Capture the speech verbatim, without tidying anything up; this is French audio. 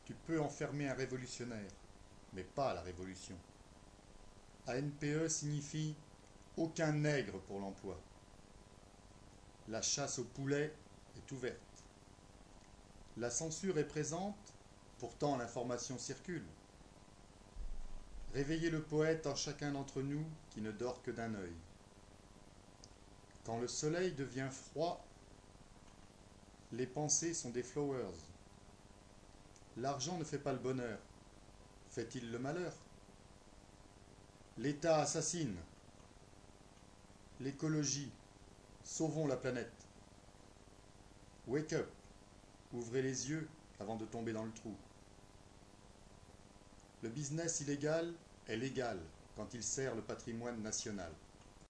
Tu peux enfermer un révolutionnaire, mais pas la révolution. A N P E signifie aucun nègre pour l'emploi. La chasse au poulet est ouverte. La censure est présente, pourtant l'information circule. Réveillez le poète en chacun d'entre nous qui ne dort que d'un œil. Quand le soleil devient froid, les pensées sont des flowers. L'argent ne fait pas le bonheur. Fait-il le malheur? L'État assassine. L'écologie. Sauvons la planète. Wake up. Ouvrez les yeux avant de tomber dans le trou. Le business illégal est légal quand il sert le patrimoine national.